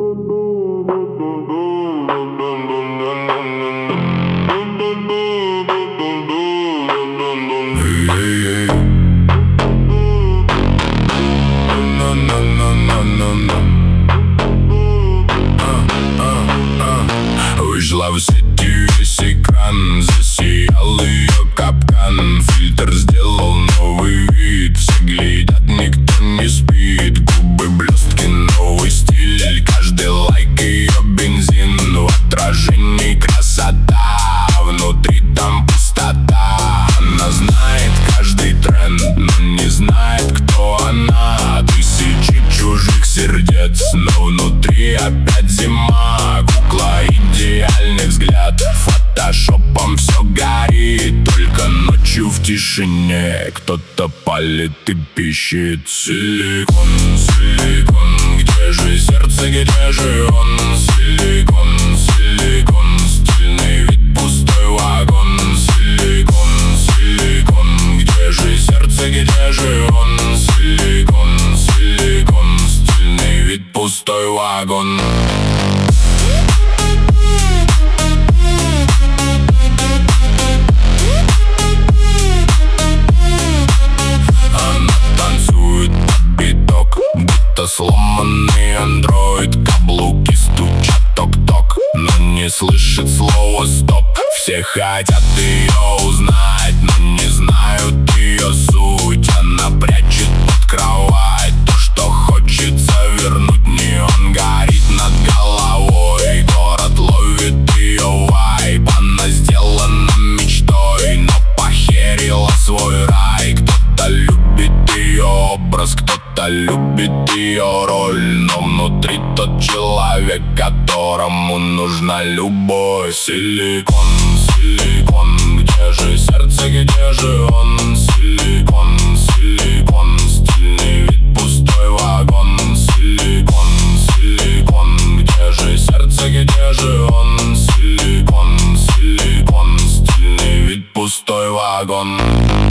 Вышла в сети, весь экран засиял ее капкан. Фильтр сделал новый вид, все глядят, никто не спит. Губы, блестки, новый стиль, каждый лайк ее бензин. В отражении красота, внутри там пустота. Она знает каждый тренд, но не знает, кто она. Тысячи чужих сердец, но внутри опять зима. Кукла, идеальный взгляд, фотошопом все горит. Только ночью в тишине кто-то палит и пищит. Силикон, силикон, где же сердце, где же он? Силикон, силикон, стильный вид, пустой вагон. Силикон, силикон, где же сердце, где же он? Силикон, силикон, стильный вид, пустой вагон. Сломанный андроид, каблуки стучат ток-ток, но не слышит слова стоп. Все хотят ее узнать, но не знают ее суть. Она прячет под кровать то, что хочется вернуть. Неон горит над головой, город ловит ее вайб. Она сделана мечтой, но похерила свой рай. Кто-то любит ее образ, кто-то любит ее роль, но внутри тот человек, которому нужна любовь. Силикон, силикон, где же сердце, где же он? Силикон, силикон, стильный вид, пустой вагон. Силикон, силикон, где же сердце, где же он? Силикон, силикон, стильный вид, пустой вагон.